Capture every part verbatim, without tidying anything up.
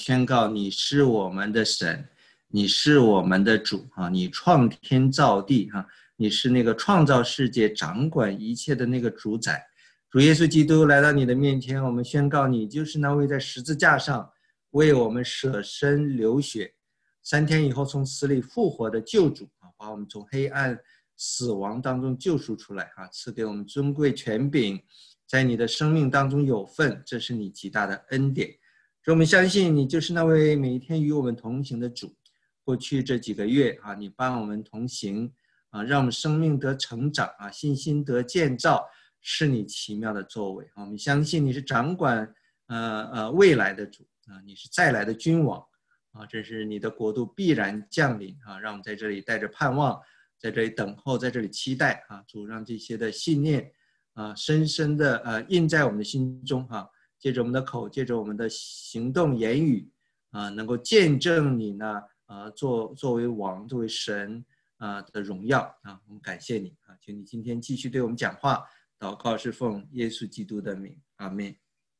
宣告你是我们的神，你是我们的主啊！你创天造地啊！你是那个创造世界、掌管一切的那个主宰。主耶稣基督来到你的面前，我们宣告你就是那位在十字架上为我们舍身流血，三天以后从死里复活的救主啊，把我们从黑暗死亡当中救赎出来啊，赐给我们尊贵权柄，在你的生命当中有份，这是你极大的恩典。所以我们相信你就是那位每一天与我们同行的主。过去这几个月啊，你伴我们同行啊，让我们生命得成长啊，信心得建造，是你奇妙的作为啊。我们相信你是掌管呃呃未来的主啊，你是再来的君王啊，这是你的国度必然降临啊，让我们在这里带着盼望，在这里等候，在这里期待啊，主让这些的信念啊，深深的呃印在我们的心中啊。借着我们的口，借着我们的行动言语啊，能够见证你呢啊，作作为王，作为神啊的荣耀啊，我们感谢你啊，请你今天继续对我们讲话，祷告是奉耶稣基督的名，阿们。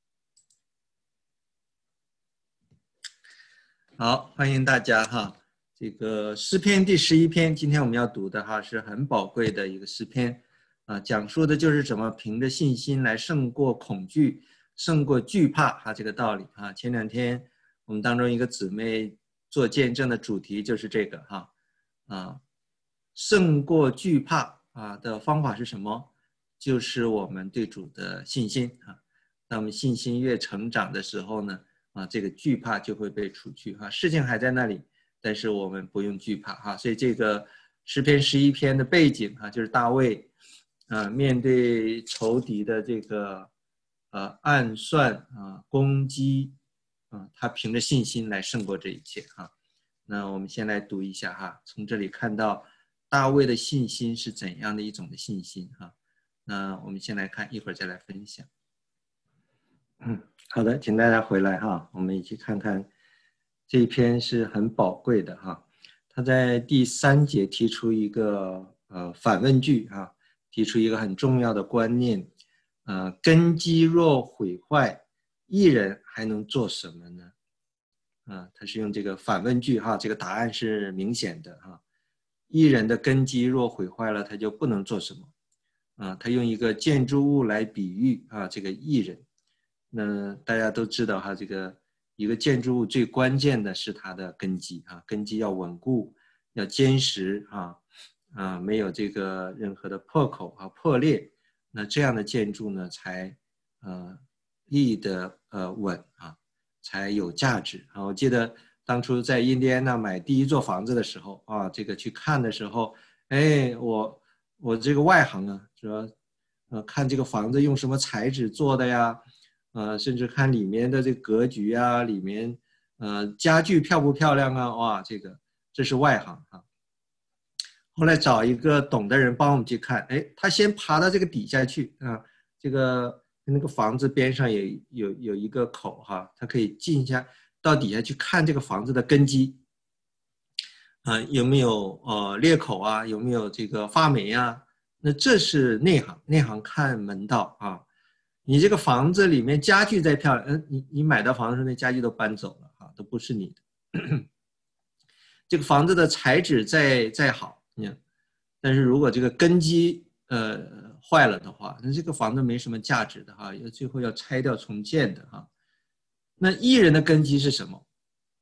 好，欢迎大家哈。这个诗篇第十一篇，今天我们要读的哈，是很宝贵的一个诗篇啊，讲述的就是怎么凭着信心来胜过恐惧。胜过惧怕啊，这个道理啊。前两天我们当中一个姊妹做见证的主题就是这个哈啊，胜过惧怕啊的方法是什么？就是我们对主的信心啊。当我们信心越成长的时候呢，啊，这个惧怕就会被除去哈。事情还在那里，但是我们不用惧怕哈。所以这个诗篇十一篇的背景啊，就是大卫啊面对仇敌的这个。呃，暗算啊，攻击啊，他凭着信心来胜过这一切啊。那我们先来读一下哈，从这里看到大卫的信心是怎样的一种的信心哈。那我们先来看，一会儿再来分享。嗯，好的，请大家回来哈，我们一起看看这一篇是很宝贵的哈。他在第三节提出一个呃反问句哈，提出一个很重要的观念。呃，根基若毁坏，义人还能做什么呢？啊，他是用这个反问句哈，这个答案是明显的哈。义人的根基若毁坏了，他就不能做什么。啊，他用一个建筑物来比喻啊，这个义人。那大家都知道哈，这个一个建筑物最关键的是它的根基啊，根基要稳固，要坚实啊，啊，没有这个任何的破口啊破裂。那这样的建筑呢，才呃立得呃稳啊，才有价值啊。我记得当初在印第安纳买第一座房子的时候啊，这个去看的时候，哎，我我这个外行啊，主要呃看这个房子用什么材质做的呀，呃，甚至看里面的这个格局啊，里面呃家具漂不漂亮啊，哇，这个这是外行啊。后来找一个懂的人帮我们去看，哎，他先爬到这个底下去啊，这个那个房子边上也有有一个口哈，他可以进下到底下去看这个房子的根基，啊，有没有呃裂口啊，有没有这个发霉啊？那这是内行，内行看门道啊。你这个房子里面家具再漂亮，嗯，你你买到房子那家具都搬走了啊，都不是你的。这个房子的材质再再好。但是如果这个根基呃坏了的话，那这个房子没什么价值的哈，最后要拆掉重建的哈。那义人的根基是什么？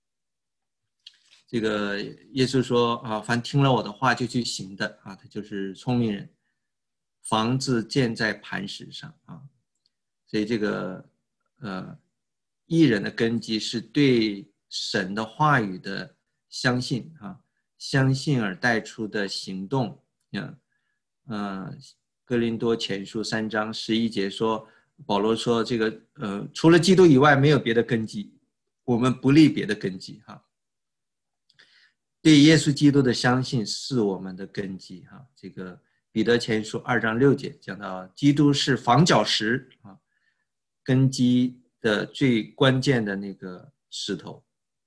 这个耶稣说啊，凡听了我的话就去行的啊，他就是聪明人。房子建在磐石上啊，所以这个呃义人的根基是对神的话语的相信啊，相信而带出的行动。嗯，呃，哥林多前书三章十一节说，保罗说这个呃，除了基督以外没有别的根基，我们不立别的根基哈。对耶稣基督的相信是我们的根基哈。这个彼得前书二章六节讲到，基督是房角石啊，根基的最关键的那个石头。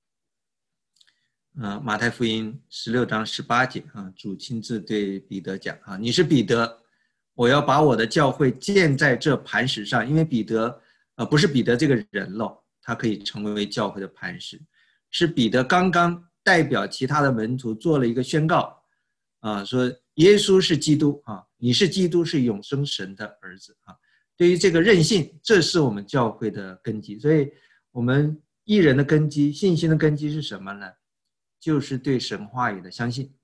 呃，马太福音十六章十八节啊，主亲自对彼得讲啊，你是彼得，我要把我的教会建在这磐石上。因为彼得呃不是彼得这个人了他可以成为教会的磐石。是彼得刚刚代表其他的门徒做了一个宣告啊，说耶稣是基督啊，你是基督，是永生神的儿子啊。对于这个认信，这是我们教会的根基。所以我们义人的根基，信心的根基是什么呢？就是对神话语的相信，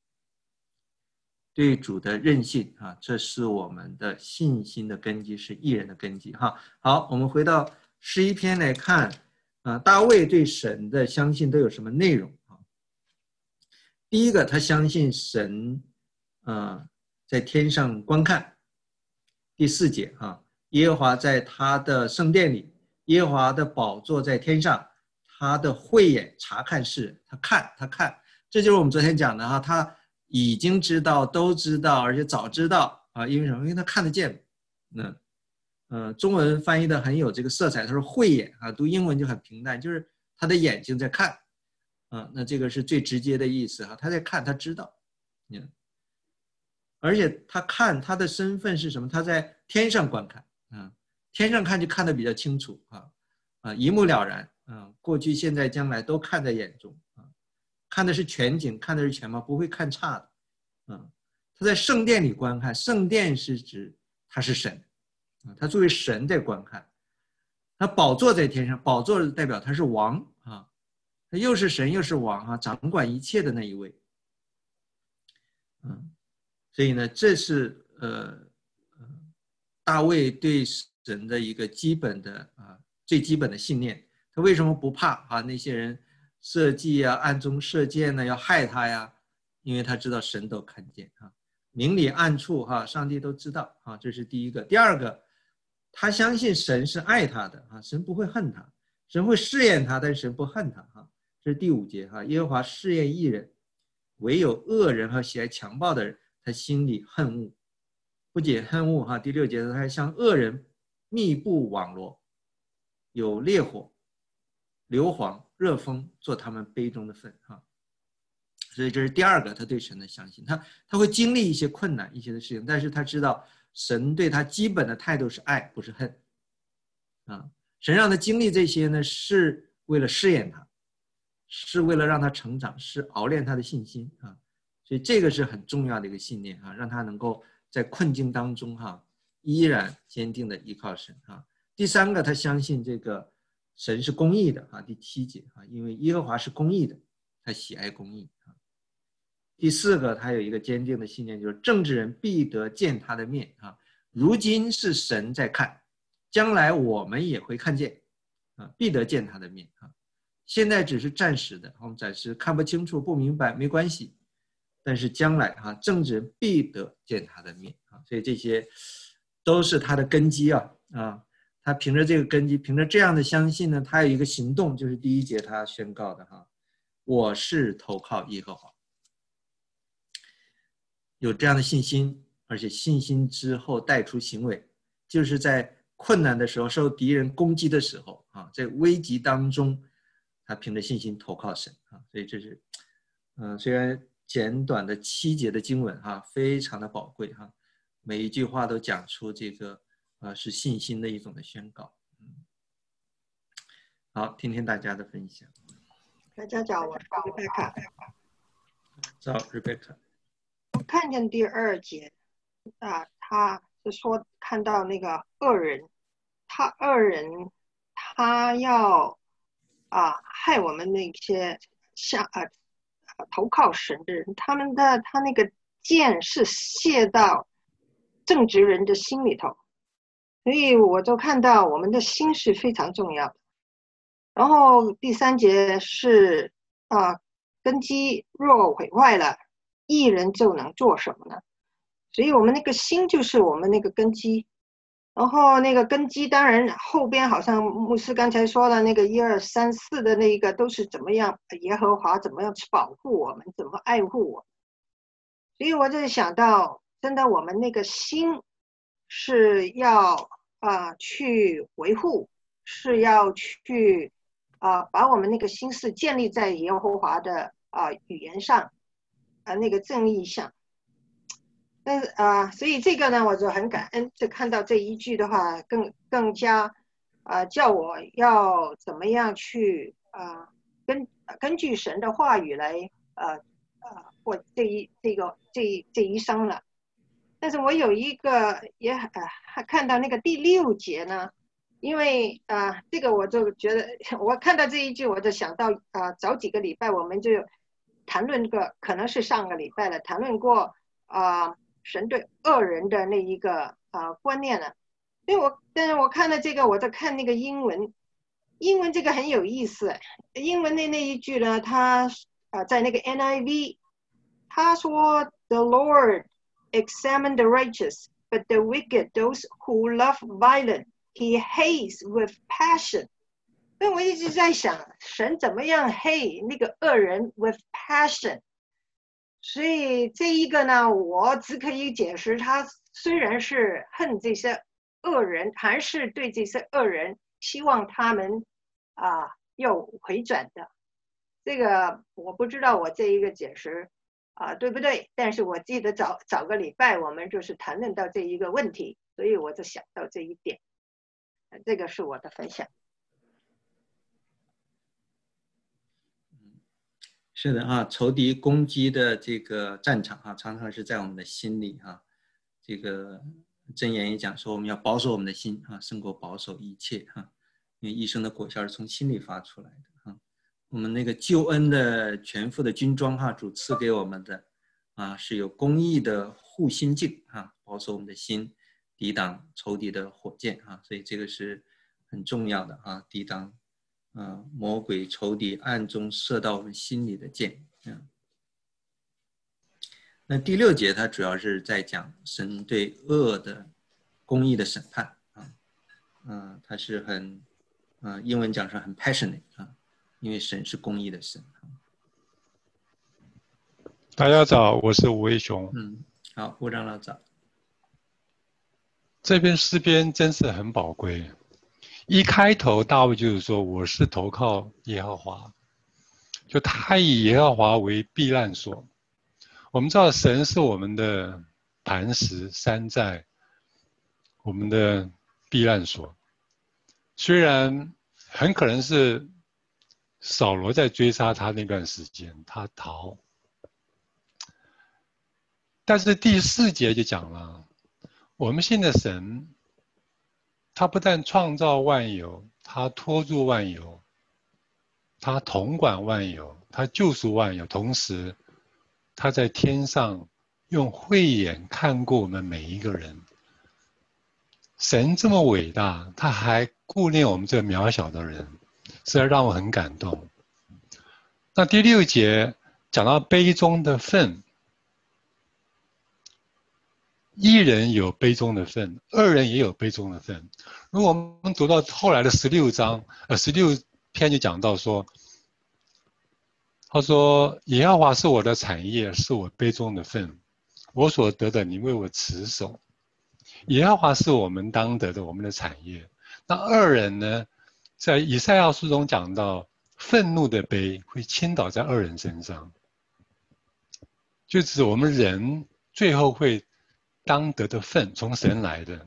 对主的认信啊，这是我们的信心的根基，是义人的根基哈。好，我们回到十一篇来看啊，大卫对神的相信都有什么内容啊？第一个，他相信神啊在天上观看。第四节啊，耶和华在他的圣殿里，耶和华的宝座在天上，他的慧眼察看世人，他看他看，这就是我们昨天讲的哈，他已经知道，都知道，而且早知道啊，因为什么？因为他看得见。嗯，呃，中文翻译的很有这个色彩，他说慧眼啊，读英文就很平淡，就是他的眼睛在看啊，那这个是最直接的意思哈，他在看，他知道。嗯。而且他看他的身份是什么？他在天上观看，啊，天上看就看得比较清楚啊，啊，一目了然，啊，过去、现在、将来都看在眼中啊，看的是全景，看的是全貌，不会看差的，啊，他在圣殿里观看，圣殿是指他是神，啊，他作为神在观看，他宝座在天上，宝座代表他是王啊，他又是神又是王啊，掌管一切的那一位，嗯。所以呢，这是呃大卫对神的一个基本的啊最基本的信念。他为什么不怕啊那些人设计啊暗中射箭呢要害他呀？因为他知道神都看见啊，明里暗处哈、啊，上帝都知道啊，这是第一个。第二个，他相信神是爱他的啊，神不会恨他，神会试验他，但是神不恨他哈、啊。这是第五节哈、啊，耶和华试验义人，唯有恶人和喜爱强暴的人。他心里恨恶，不仅恨恶哈，第六节他还向恶人密布网罗，有烈火、硫磺、热风做他们杯中的粪哈。所以这是第二个他对神的相信，他他会经历一些困难一些的事情，但是他知道神对他基本的态度是爱，不是恨啊。神让他经历这些呢，是为了试验他，是为了让他成长，是熬练他的信心啊。所以这个是很重要的一个信念啊，让他能够在困境当中哈、啊，依然坚定的依靠神啊。第三个，他相信这个神是公义的啊，第七节啊，因为耶和华是公义的，他喜爱公义啊。第四个，他有一个坚定的信念，就是正直人必得见他的面啊。如今是神在看，将来我们也会看见啊，必得见他的面啊。现在只是暂时的，我们暂时看不清楚、不明白，没关系。但是将来哈、啊，正直人必得见他的面啊，所以这些都是他的根基啊啊，他凭着这个根基，凭着这样的相信呢，他有一个行动，就是第一节他宣告的哈、啊，我是投靠耶和华，有这样的信心，而且信心之后带出行为，就是在困难的时候，受敌人攻击的时候啊，在危急当中，他凭着信心投靠神啊，所以这是，嗯、呃，虽然。简短的七节的经文哈，非常的宝贵哈，每一句话都讲出这个呃是信心的一种的宣告。嗯，好，听听大家的分享。 大家早，我是 Rebecca。 早 ，Rebecca。 我看见第二节啊，他是说看到那个恶人，他恶人他要啊害我们那些像啊。投靠神的人，他们的他那个箭是射到正直人的心里头，所以我就看到我们的心是非常重要的。然后第三节是啊，根基若毁坏了，义人就能做什么呢？所以我们那个心就是我们那个根基。然后那个根基，当然后边好像牧师刚才说的那个一二三四的那个都是怎么样，耶和华怎么样去保护我们，怎么爱护我们。所以我就想到，真的我们那个心是要啊、呃、去维护，是要去啊、呃、把我们那个心思建立在耶和华的啊、呃、语言上，啊、呃、那个正义上。但是啊、呃，所以这个呢，我就很感恩，就看到这一句的话，更更加啊、叫我要怎么样去啊、根根据神的话语来呃呃过这一这个这这一生了。但是我有一个也呃看到那个第六节呢，因为啊、呃、这个我就觉得我看到这一句我就想到啊、呃、早几个礼拜我们就谈论过，可能是上个礼拜了，谈论过啊、呃、神对恶人的那一个啊、呃、观念了。因为我但是我看到这个我在看那个英文，英文这个很有意思，英文的那一句呢，它啊、呃、在那个 N I V 他说 The Lord examine the righteous, but the wicked, those who love violence, he hates with passion. 所以我一直在想，神怎么样 hate 那个恶人 with passion？ 所以这一个呢，我只可以解释，他虽然是恨这些恶人，还是对这些恶人希望他们啊要回转的。这个我不知道我这一个解释啊，对不对？但是我记得早早个礼拜我们就是谈论到这一个问题，所以我就想到这一点，这个是我的分享。 是的啊，仇敌攻击的这个战场啊，常常是在我们的心里啊。这个箴言也讲说，我们要保守我们的心啊，胜过保守一切啊，因为一生的果效是从心里发出来的啊。我们那个救恩的全副的军装哈、啊，主赐给我们的啊，是有公义的护心镜啊，保守我们的心，抵挡仇敌的火箭啊，所以这个是很重要的啊，抵挡啊魔鬼仇敌暗中射到我们心里的箭。嗯，那第六节它主要是在讲神对恶的公义的审判啊，嗯，它是很啊，英文讲是很 passionate 啊。因为神是公义的神。 大家早，我是吴威雄。 嗯，好，吴长老早。 这篇诗篇真是很宝贵。一开头大卫就是说：“我是投靠耶和华。”就他以耶和华为避难所。我们知道神是我们的磐石、山寨，我们的避难所。虽然很可能是扫罗在追杀他那段时间，他逃。但是第四节就讲了，我们信的神，他不但创造万有，他托住万有，他统管万有，他救赎万有，同时他在天上用慧眼看过我们每一个人。神这么伟大，他还顾念我们这渺小的人，实在让我很感动。那第六节讲到杯中的分，一人有杯中的分，二人也有杯中的分。如果我们读到后来的十六章，呃，十六篇就讲到说，他说：“耶和华是我的产业，是我杯中的分，我所得的，你为我持守。”耶和华是我们当得的，我们的产业。那二人呢，在以赛亚书中讲到，愤怒的杯会倾倒在二人身上，就指我们人最后会当得的分从神来的。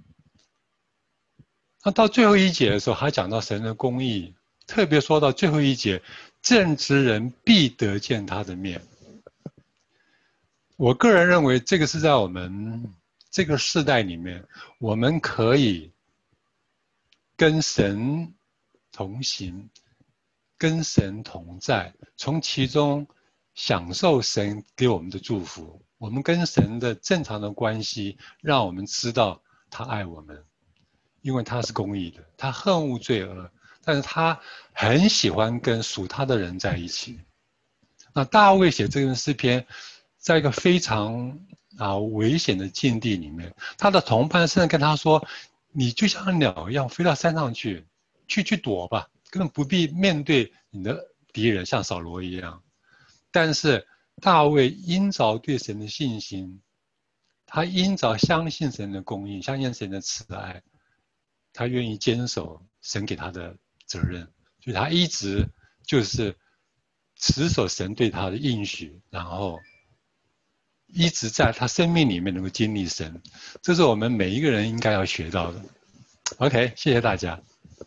那到最后一节的时候，还讲到神的公义，特别说到最后一节，正直人必得见他的面。我个人认为，这个是在我们这个世代里面，我们可以跟神同行，跟神同在，从其中享受神给我们的祝福。我们跟神的正常的关系，让我们知道他爱我们，因为他是公义的，他恨恶罪恶，但是他很喜欢跟属他的人在一起。那大卫写这篇诗篇，在一个非常啊危险的境地里面，他的同伴甚至跟他说：“你就像鸟一样飞到山上去，去去躲吧，根本不必面对你的敌人，像扫罗一样。”但是大卫因着对神的信心，他因着相信神的公义，相信神的慈爱，他愿意坚守神给他的责任，所以他一直就是持守神对他的应许，然后一直在他生命里面能够经历神，这是我们每一个人应该要学到的。OK， 谢谢大家。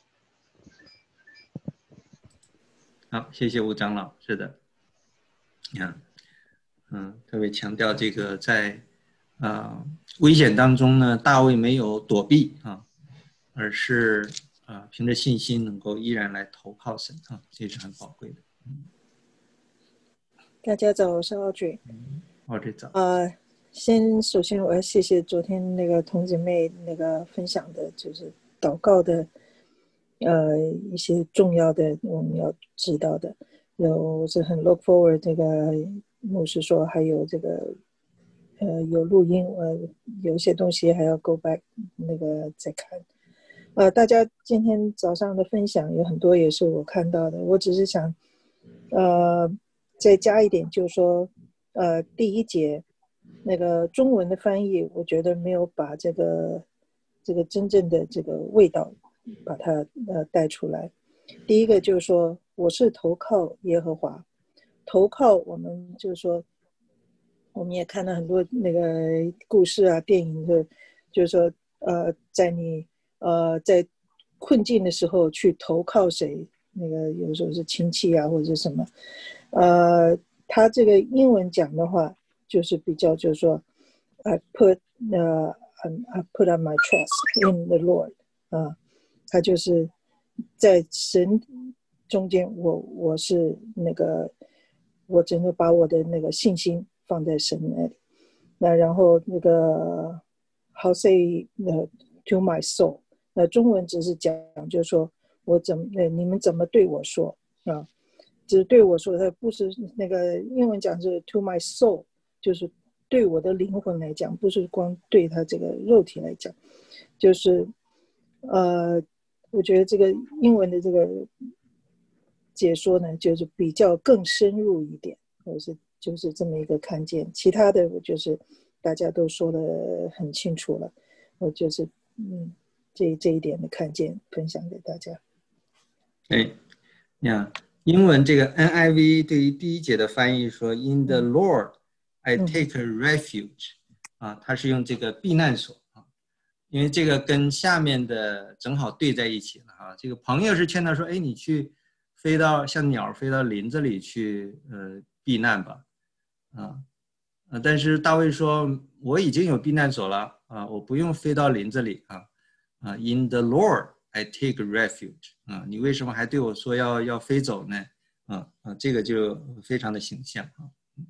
好，谢谢吴长老。是的，啊，嗯，特别强调这个在啊、呃、危险当中呢，大卫没有躲避啊，而是啊、呃、凭着信心能够依然来投靠神啊，这是很宝贵的。嗯、 大家早，我是奥俊。 奥俊早。 呃，先首先我要谢谢昨天那个童姐妹那个分享的，就是祷告的呃一些重要的我们要知道的。有是很 look forward 这个牧师说还有这个呃有录音，呃有一些东西还要 go back 那个再看。呃，大家今天早上的分享有很多也是我看到的，我只是想呃再加一点，就是说呃第一节那个中文的翻译，我觉得没有把这个这个真正的这个味道把它呃带出来。第一个就是说我是投靠耶和华，投靠我们就是说我们也看到很多那个故事啊电影的，就是说呃在你呃在困境的时候去投靠谁，那个有时候是亲戚啊或者是什么，呃他这个英文讲的话就是比较就是说 I put 呃、uh, I put on my trust in the Lord 啊、呃，他就是在神中间，我我是那个我真的把我的那个信心放在神那里。那然后那个 how say、uh, to my soul， 那中文只是讲就是说我怎么你们怎么对我说啊，只是对我说，它不是那个英文讲是 to my soul， 就是对我的灵魂来讲，不是光对他这个肉体来讲，就是呃我觉得这个英文的这个解说呢，就是比较更深入一点，我是就是这么一个看见。其他的我就是大家都说得很清楚了，我就是嗯这这一点的看见分享给大家。 哎，呀，英文这个 N I V 对于第一节的翻译说 "In the Lord I take a refuge"，嗯、啊，它是用这个避难所啊，因为这个跟下面的正好对在一起了啊。这个朋友是劝他说：“哎，你去飞到像鸟飞到林子里去，呃，避难吧。”啊，呃，但是大卫说：“我已经有避难所了啊，我不用飞到林子里啊。”啊 ，In the Lord。I take refuge 啊，你为什么还对我说要要飞走呢？啊啊，这个就非常的形象啊。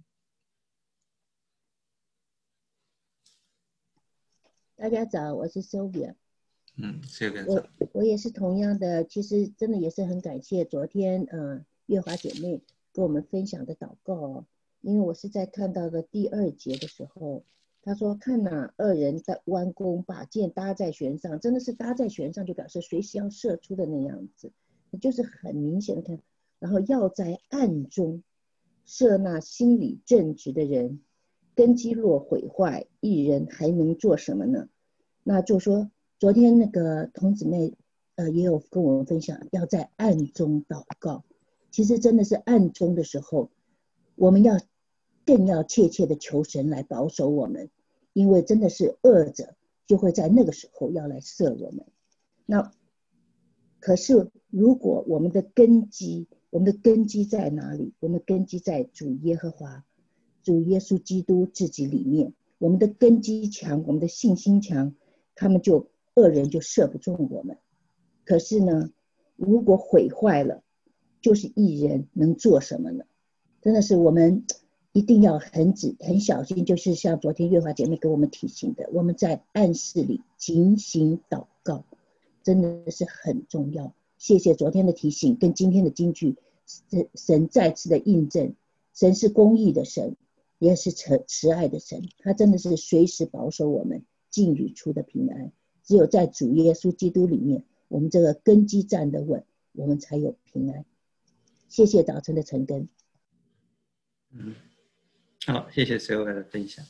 大家早，我是 Sylvia。 嗯 ，Sylvia 早。我我也是同样的，其实真的也是很感谢昨天呃月华姐妹跟我们分享的祷告哦，因为我是在看到的第二节的时候。他说：“看哪、啊，二人在弯弓，把箭搭在弦上，真的是搭在弦上，就表示随时要射出的那样子，就是很明显的看。然后要在暗中射那心理正直的人，根基若毁坏，一人还能做什么呢？”那就说昨天那个童姊妹呃也有跟我们分享，要在暗中祷告。其实真的是暗中的时候，我们要。更要切切的求神来保守我们，因为真的是恶者就会在那个时候要来射我们。那可是如果我们的根基，我们的根基在哪里？我们的根基在主耶和华，主耶稣基督自己里面。我们的根基强，我们的信心强，他们就恶人就射不中我们。可是呢，如果毁坏了，就是义人能做什么呢？真的是我们。一定要很仔很小心，就是像昨天月华姐妹给我们提醒的，我们在暗室里警醒祷告，真的是很重要。谢谢昨天的提醒跟今天的金句，神再次的印证，神是公义的神，也是慈慈爱的神，他真的是随时保守我们进与出的平安。只有在主耶稣基督里面，我们这个根基站得稳，我们才有平安。谢谢早晨的晨更。 嗯。好，谢谢所有的分享。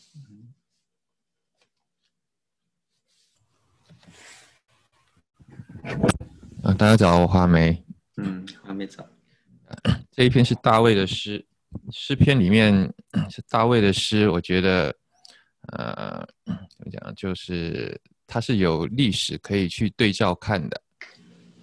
啊，大家早，我华梅。 嗯，华梅早。 这一篇是大卫的诗，诗篇里面是大卫的诗，我觉得，呃，怎么讲，就是它是有历史可以去对照看的。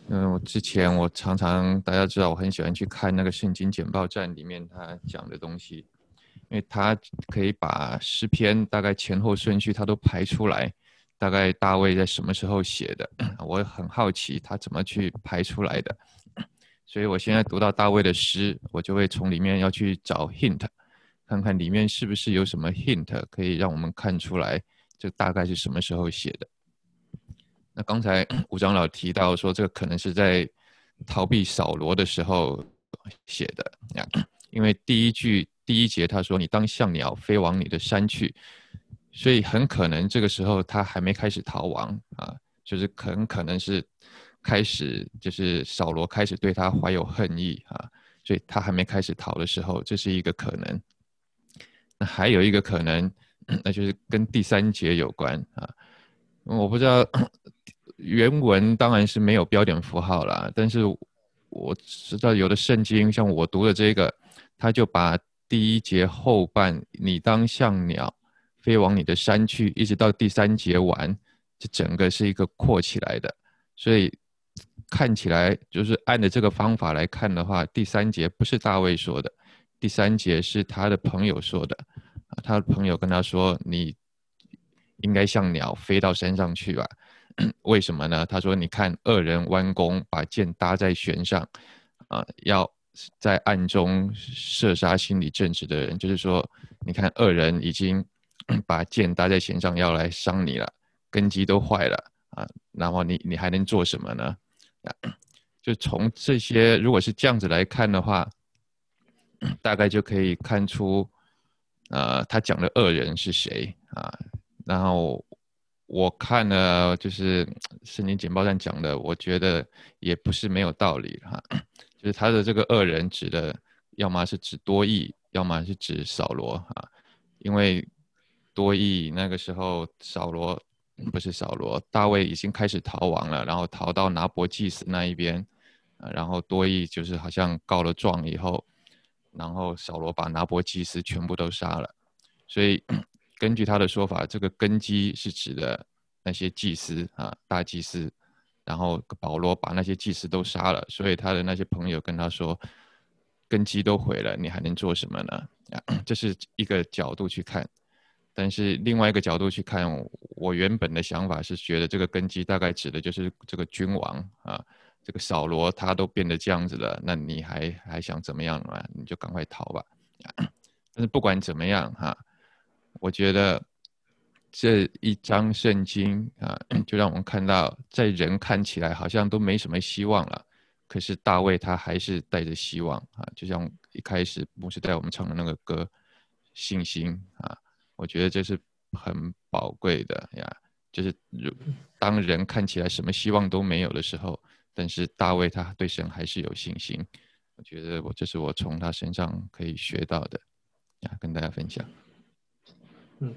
嗯，我之前我常常大家知道我很喜欢去看那个圣经简报站里面他讲的东西，因为他可以把诗篇大概前后顺序他都排出来，大概大卫在什么时候写的，我很好奇他怎么去排出来的，所以我现在读到大卫的诗，我就会从里面要去找 hint， 看看里面是不是有什么 hint 可以让我们看出来这大概是什么时候写的。那刚才吴长老提到说，这个可能是在逃避扫罗的时候写的，因为第一句第一节他说：“你当像鸟飞往你的山去”，所以很可能这个时候他还没开始逃亡啊，就是很可能是开始就是扫罗开始对他怀有恨意啊，所以他还没开始逃的时候，这是一个可能。那还有一个可能，那就是跟第三节有关啊，我不知道。原文当然是没有标点符号啦，但是我知道有的圣经，像我读的这个，他就把第一节后半“你当像鸟飞往你的山去”，一直到第三节完，这整个是一个扩起来的，所以看起来就是按着这个方法来看的话，第三节不是大卫说的，第三节是他的朋友说的，他的朋友跟他说：“你应该像鸟飞到山上去吧。”为什么呢？他说：“你看，恶人弯弓，把箭搭在弦上，啊、呃，要在暗中射杀心里正直的人。就是说，你看，恶人已经把箭搭在弦上，要来伤你了，根基都坏了啊，然后你你还能做什么呢？就从这些，如果是这样子来看的话，大概就可以看出，呃，他讲的恶人是谁啊？然后。”我看了就是圣经简报站讲的，我觉得也不是没有道理哈。就是他的这个恶人指的，要么是指多益，要么是指扫罗啊。因为多益那个时候扫罗不是扫罗，大卫已经开始逃亡了，然后逃到拿伯祭司那一边，然后多益就是好像告了状以后，然后扫罗把拿伯祭司全部都杀了，所以。根据他的说法，这个根基是指的那些祭司啊，大祭司，然后保罗把那些祭司都杀了，所以他的那些朋友跟他说，根基都毁了，你还能做什么呢？啊，这是一个角度去看，但是另外一个角度去看，我原本的想法是觉得这个根基大概指的就是这个君王啊，这个扫罗他都变得这样子了，那你还还想怎么样嘛？你就赶快逃吧。但是不管怎么样哈。我觉得这一章圣经啊，就让我们看到，在人看起来好像都没什么希望了，可是大卫他还是带着希望啊，就像一开始牧师带我们唱的那个歌，信心啊，我觉得这是很宝贵的呀。就是当人看起来什么希望都没有的时候，但是大卫他对神还是有信心。我觉得我这是我从他身上可以学到的呀，跟大家分享。 嗯，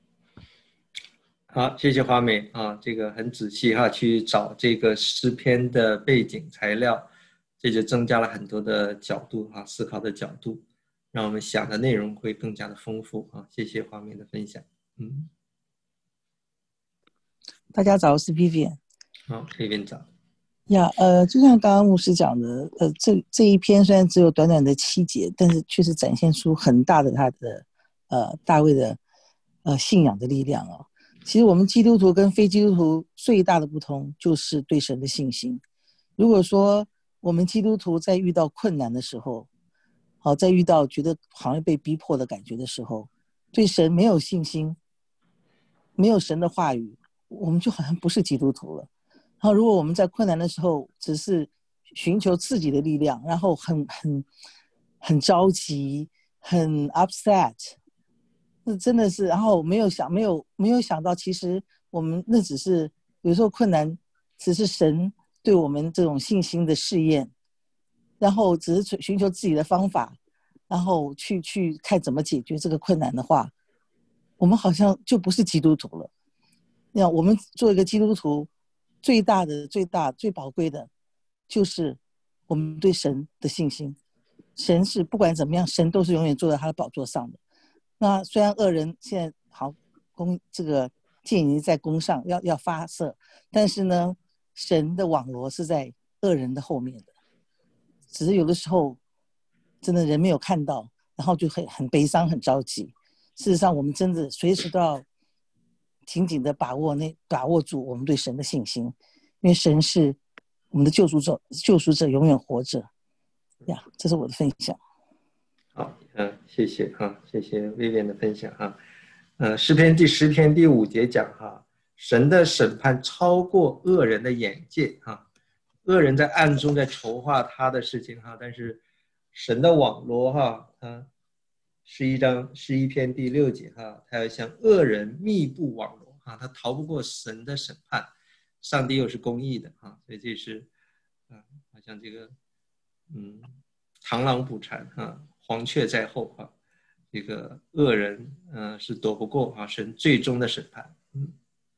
好，谢谢华美啊，这个很仔细哈，去找这个诗篇的背景材料，这就增加了很多的角度啊，思考的角度，让我们想的内容会更加的丰富啊。谢谢华美的分享。嗯， 大家早，我是 Vivian。 好 ，Vivian 早。 呀，呃，就像刚刚牧师讲的，呃，这这一篇虽然只有短短的七节，但是确实展现出很大的他的呃大卫的。呃，信仰的力量哦，其实我们基督徒跟非基督徒最大的不同就是对神的信心。如果说我们基督徒在遇到困难的时候，好，在遇到觉得好像被逼迫的感觉的时候，对神没有信心，没有神的话语，我们就好像不是基督徒了。然后，如果我们在困难的时候只是寻求自己的力量，然后很很很着急，很 upset。那真的是，然后没有想，没有没有想到，其实我们那只是有时候困难，只是神对我们这种信心的试验，然后只是寻求自己的方法，然后去去看怎么解决这个困难的话，我们好像就不是基督徒了。那我们做一个基督徒，最大的、最大、最宝贵的，就是我们对神的信心。神是不管怎么样，神都是永远坐在他的宝座上的。那虽然恶人现在好攻这个箭已经在弓上要要发射，但是呢，神的网罗是在恶人的后面的，只是有的时候真的人没有看到，然后就很很悲伤很着急。事实上我们真的随时都要紧紧的把握那把握住我们对神的信心，因为神是我们的救赎者，救赎者永远活着呀。这是我的分享。 好，嗯，谢谢哈，谢谢薇薇的分享哈。呃，诗篇第十篇第五节讲哈，神的审判超过恶人的眼界哈，恶人在暗中在筹划他的事情哈，但是神的网罗哈，他十一章十一篇第六节哈，他要向恶人密布网罗哈，他逃不过神的审判，上帝又是公义的哈，所以这是，嗯、呃，好像这个，嗯，螳螂捕蝉哈，黄雀在后哈。这个恶人，嗯、呃，是躲不过啊神最终的审判。嗯，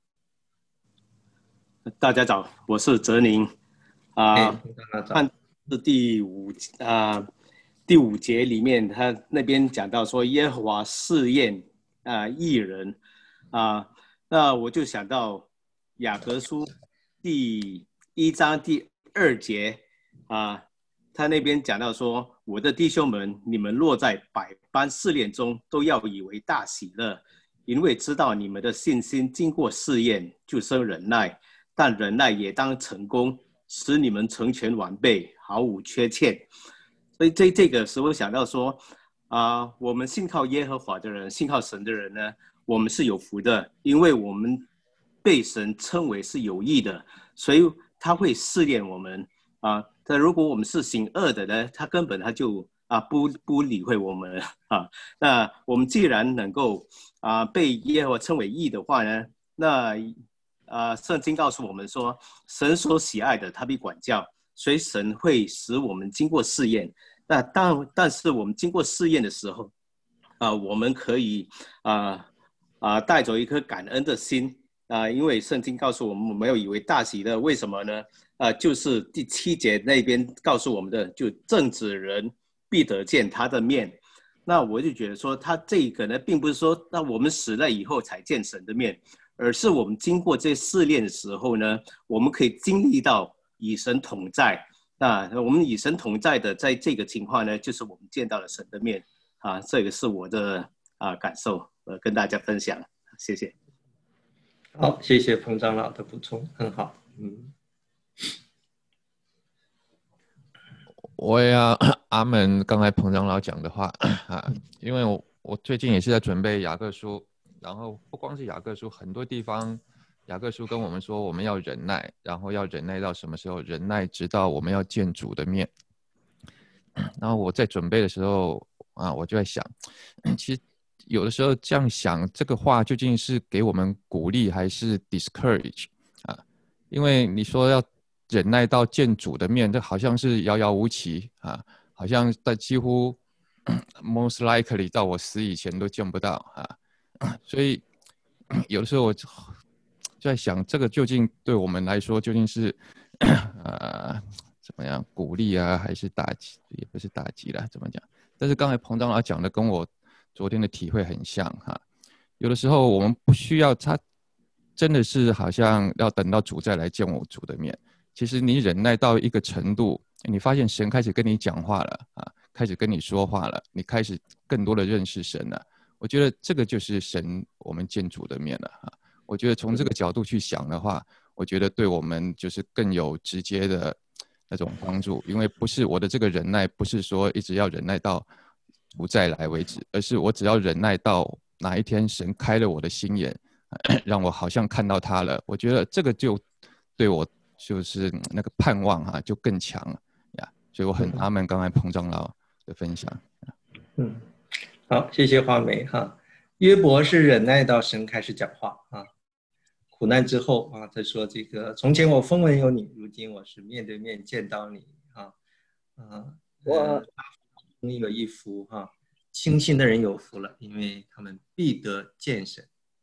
大家早，我是哲宁，啊、 呃， 看是第五啊、呃、第五节里面，他那边讲到说耶和华试验啊义人啊、呃，那我就想到雅各书第一章第二节啊。呃他那边讲到说，我的弟兄们，你们落在百般试炼中，都要以为大喜乐，因为知道你们的信心经过试验，就生忍耐，但忍耐也当成功，使你们成全完备，毫无缺欠。所以这这个时候想到说，啊、呃，我们信靠耶和华的人，信靠神的人呢，我们是有福的，因为我们被神称为是有义的，所以他会试炼我们啊。但如果我们是行恶的呢，他根本他就啊不不理会我们啊。那我们既然能够啊被耶和华称为义的话呢，那啊圣经告诉我们说，神所喜爱的他必管教，所以神会使我们经过试验。那但但是我们经过试验的时候啊，我们可以啊啊带着一颗感恩的心啊，因为圣经告诉我们没有以为大喜乐，为什么呢？啊，就是第七节那边告诉我们的，就正直人必得见他的面。那我就觉得说，他这个呢，并不是说那我们死了以后才见神的面，而是我们经过这试炼的时候呢，我们可以经历到与神同在。那我们与神同在的，在这个情况呢，就是我们见到了神的面啊，这个是我的啊感受，呃，跟大家分享，谢谢。 好，谢谢彭长老的补充，很好，嗯。 我也要阿门刚才彭长老讲的话啊，因为我我最近也是在准备雅各书，然后不光是雅各书，很多地方雅各书跟我们说我们要忍耐，然后要忍耐到什么时候？忍耐直到我们要见主的面。然后我在准备的时候啊，我就在想，其实有的时候这样想，这个话究竟是给我们鼓励还是 discourage 啊？因为你说要忍耐到见主的面，这好像是遥遥无期啊，好像在几乎 most likely 到我死以前都见不到啊，所以有的时候我就在想，这个究竟对我们来说究竟是呃怎么样鼓励啊，还是打击？也不是打击啦，怎么讲？但是刚才彭长老讲的跟我昨天的体会很像哈，有的时候我们不需要他，真的是好像要等到主再来见我主的面。其实你忍耐到一个程度，你发现神开始跟你讲话了啊，开始跟你说话了，你开始更多的认识神了。我觉得这个就是神我们见主的面了啊。我觉得从这个角度去想的话，我觉得对我们就是更有直接的那种帮助，因为不是我的这个忍耐，不是说一直要忍耐到不再来为止，而是我只要忍耐到哪一天神开了我的心眼，让我好像看到他了。我觉得这个就对我就是那个盼望哈、啊，就更强了呀。所以我很阿门刚才彭长老的分享。 嗯，好，谢谢花梅哈。约伯是忍耐到神开始讲话啊，苦难之后啊，他说这个从前我风闻有你，如今我是面对面见到你啊啊，我你有一福哈、啊，清心的人有福了，因为他们必得见神。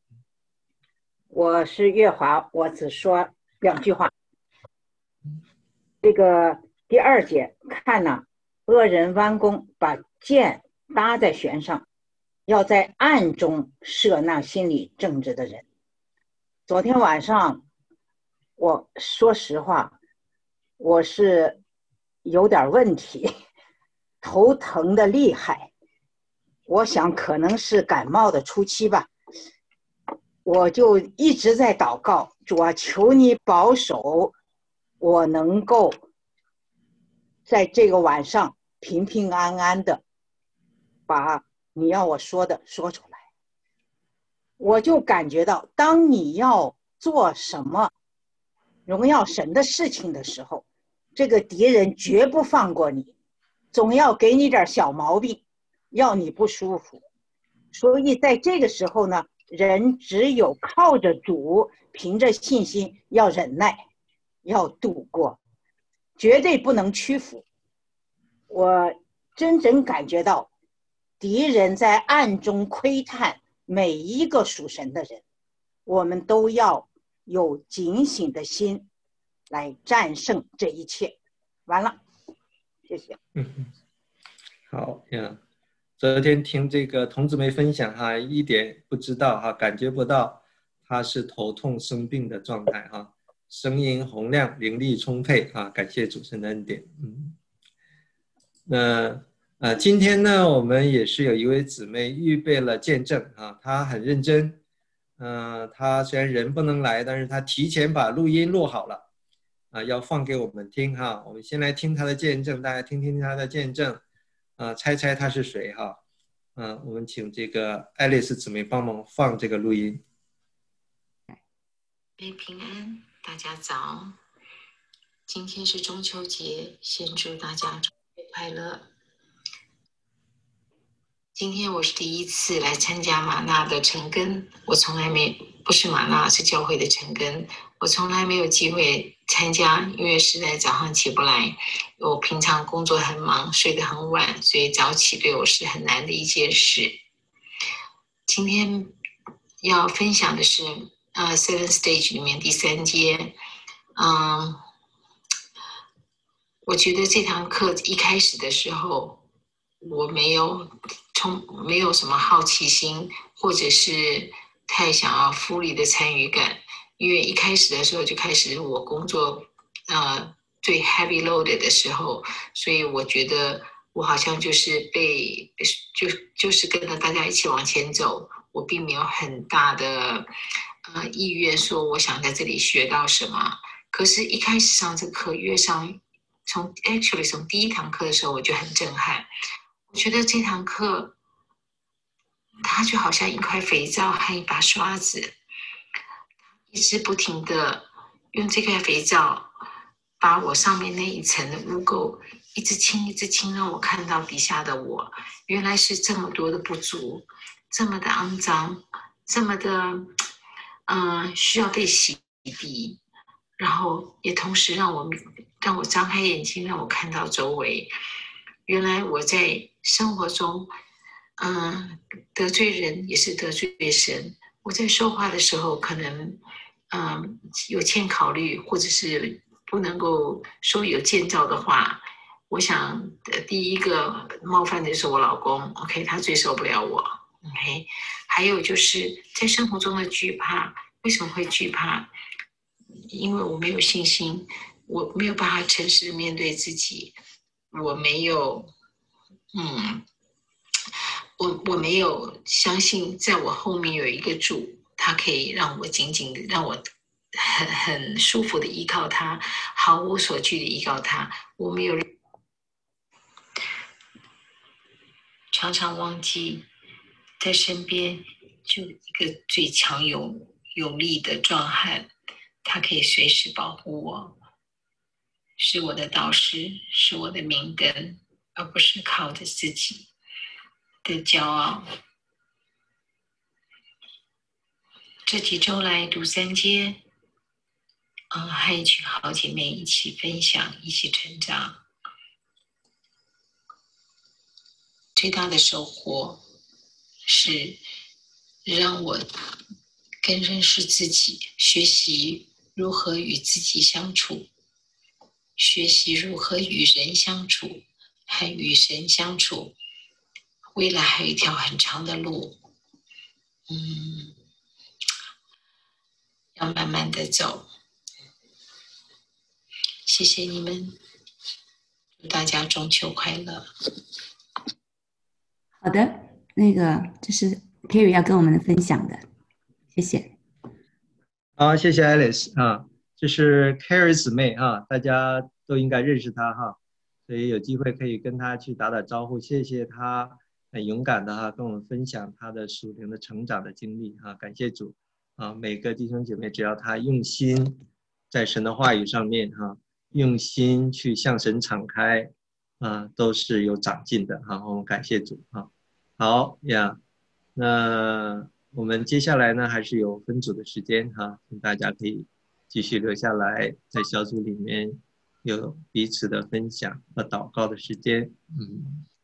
我是月华，我只说两句话。这个第二节，看呐，恶人弯弓，把箭搭在弦上，要在暗中射那心里正直的人。昨天晚上，我说实话， 我是有点问题，头疼的厉害。我想可能是感冒的初期吧，我就一直在祷告，主啊，求你保守我能够在这个晚上平平安安的把你要我说的说出来。我就感觉到，当你要做什么荣耀神的事情的时候，这个敌人绝不放过你，总要给你点小毛病，要你不舒服。所以在这个时候呢，人只有靠着主，凭着信心，要忍耐，要度过，绝对不能屈服。我真正感觉到敌人在暗中窥探每一个属神的人，我们都要有警醒的心来战胜这一切。完了，谢谢。 嗯，好呀。昨天听这个童姊妹分享哈，一点不知道哈，感觉不到她是头痛生病的状态哈，声音洪亮，灵力充沛啊，感谢主神的恩典。嗯，那呃，今天呢，我们也是有一位姊妹预备了见证啊，她很认真，呃，她虽然人不能来，但是她提前把录音录好了啊，要放给我们听哈。我们先来听她的见证，大家听听她的见证。啊，猜猜他是谁哈？嗯、啊，我们请这个爱丽丝姊妹帮忙放这个录音。 平安，大家早。今天是中秋节，先祝大家中秋快乐。今天我是第一次来参加玛纳的晨更，我从来没不是玛纳，是教会的晨更，我从来没有机会参加，因为实在早上起不来。我平常工作很忙，睡得很晚，所以早起对我是很难的一件事。今天要分享的是呃 Seven Stage 里面第三阶。嗯，我觉得这堂课一开始的时候，我没有充没有什么好奇心，或者是太想要复利的参与感，因为一开始的时候就开始我工作呃最 heavy loaded 的时候，所以我觉得我好像就是被就就是跟着大家一起往前走，我并没有很大的呃意愿说我想在这里学到什么。可是一开始上这个课，越上从 actually 从第一堂课的时候我就很震撼。我觉得这堂课它就好像一块肥皂和一把刷子，一直不停的用这块肥皂把我上面那一层的污垢一直清一直清，让我看到底下的我原来是这么多的不足，这么的肮脏，这么的嗯、呃、需要被洗涤，然后也同时让我让我张开眼睛，让我看到周围原来我在生活中嗯、呃、得罪人也是得罪神，我在说话的时候可能嗯、呃、有欠考虑，或者是不能够说有建造的话，我想第一个冒犯的是我老公 OK， 他最受不了我 OK。 还有就是在生活中的惧怕，为什么会惧怕？因为我没有信心，我没有办法诚实的面对自己，我没有嗯我我没有相信在我后面有一个主，他可以让我紧紧的让我很很舒服的依靠他，毫无所惧的依靠他。我没有常常忘记在身边就一个最强有有力的壮汉，他可以随时保护我，是我的导师，是我的明灯，而不是靠着自己的骄傲。这几周来读三阶，嗯，和一群好姐妹一起分享，一起成长。最大的收获是让我更认识自己，学习如何与自己相处，学习如何与人相处，和与神相处。未来还有一条很长的路，嗯，要慢慢的走。 谢谢你们，祝大家中秋快乐。 好的，那个这是 Kerry 要跟我们分享的，谢谢。 好，谢谢 Alice 啊，这是 Kerry 姊妹啊，大家都应该认识她哈，所以有机会可以跟她去打打招呼，谢谢她很勇敢的哈，跟我们分享她的属灵的成长的经历啊，感谢主啊，每个弟兄姐妹只要他用心在神的话语上面哈，用心去向神敞开啊，都是有长进的哈，我们感谢主啊。好呀，那我们接下来呢还是有分组的时间哈，请大家可以继续留下来，在小组里面有彼此的分享和祷告的时间。嗯。